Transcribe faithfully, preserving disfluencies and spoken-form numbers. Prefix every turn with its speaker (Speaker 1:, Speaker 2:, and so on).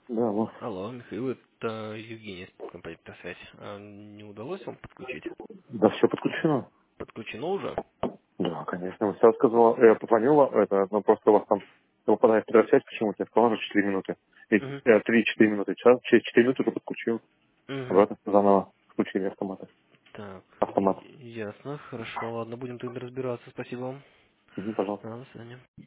Speaker 1: Да, алло.
Speaker 2: Алло, Михаил, это Евгений с компании «Автосвязь». А не удалось вам подключить?
Speaker 1: Да, все подключено.
Speaker 2: Подключено уже?
Speaker 1: Да, конечно. Вот сейчас сказала, я позвонила, это, ну просто у вас там выпадает связь, почему-то я сказала, что четыре минуты. И
Speaker 2: Угу.
Speaker 1: э, три-четыре минуты. Сейчас через четыре минуты уже подключил.
Speaker 2: Угу.
Speaker 1: Обратно заново включили автоматы.
Speaker 2: Так,
Speaker 1: Автомат.
Speaker 2: и- ясно, хорошо, ладно, будем тогда разбираться. Спасибо вам.
Speaker 1: Угу, пожалуйста.
Speaker 2: Да, до свидания.